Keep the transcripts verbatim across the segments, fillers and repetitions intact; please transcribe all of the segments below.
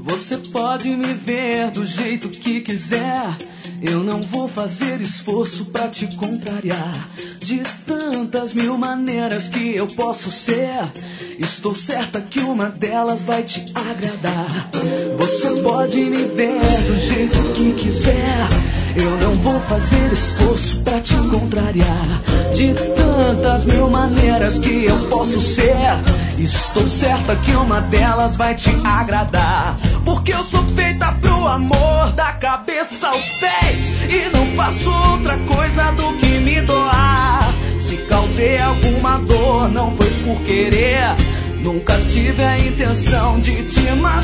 Você pode me ver do jeito que quiser, eu não vou fazer esforço pra te contrariar. De tantas mil maneiras que eu posso ser, estou certa que uma delas vai te agradar. Você pode me ver do jeito que quiser, eu não vou fazer esforço pra te contrariar. De tantas mil maneiras que eu posso ser, estou certa que uma delas vai te agradar. Porque eu sou feita pro amor, da cabeça aos pés, e não faço outra coisa do que me doar. Se causei alguma dor, não foi por querer, nunca tive a intenção de te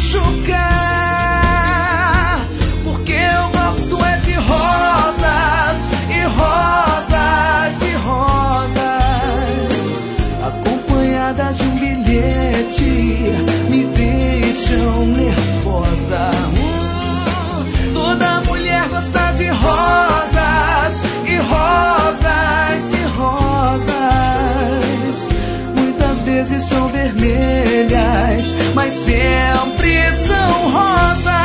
machucar. Porque eu gosto é de rosas, e rosas, e rosas, acompanhadas de um bilhete, me deixam nervosa. Hum, toda mulher gosta de rosas, e rosas, e rosas. Muitas vezes são vermelhas, mas sempre são rosas.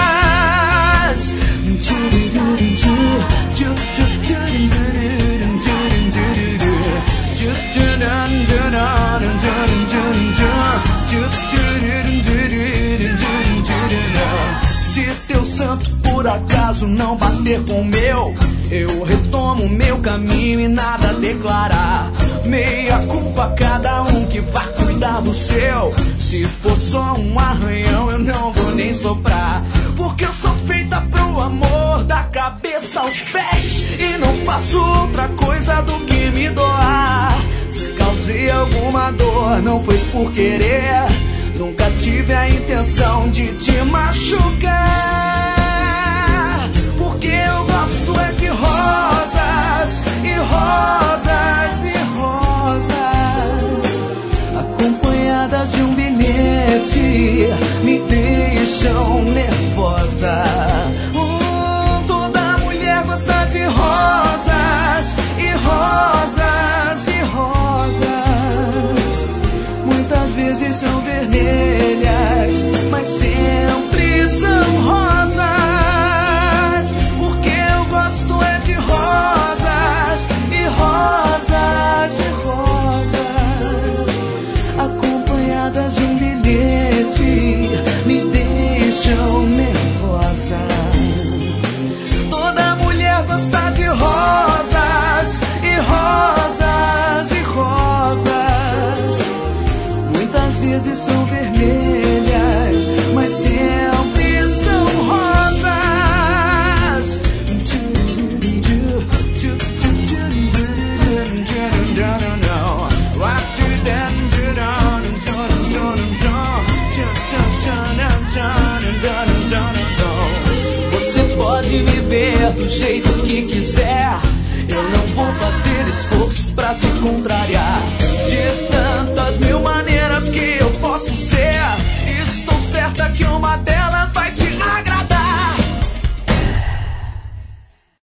Se teu santo por acaso não bater com o meu, eu retomo meu caminho e nada a declarar. Meia culpa cada um que vá cuidar do seu. Se for só um arranhão eu não vou nem soprar. Porque eu sou feita pro amor, da cabeça aos pés, e não faço outra coisa do que me doar. Se causei alguma dor, não foi por querer, nunca tive a intenção de te machucar. Porque eu gosto é de rosas, e rosas, e rosas, acompanhadas de um bilhete, me deixam nervosa. Hum, toda mulher gosta de rosas, e rosas, e rosas. Muitas vezes são vermelhas, mas sempre são rosas. Porque eu gosto é de rosas, e rosas, e rosas, acompanhadas de um bilhete, me deixam nervosa. Toda mulher gosta de rosas, e rosas, e rosas. Muitas vezes são vermelhas, mas sempre são rosas. Você pode me ver do jeito que quiser, eu não vou fazer esforço pra te contrariar. De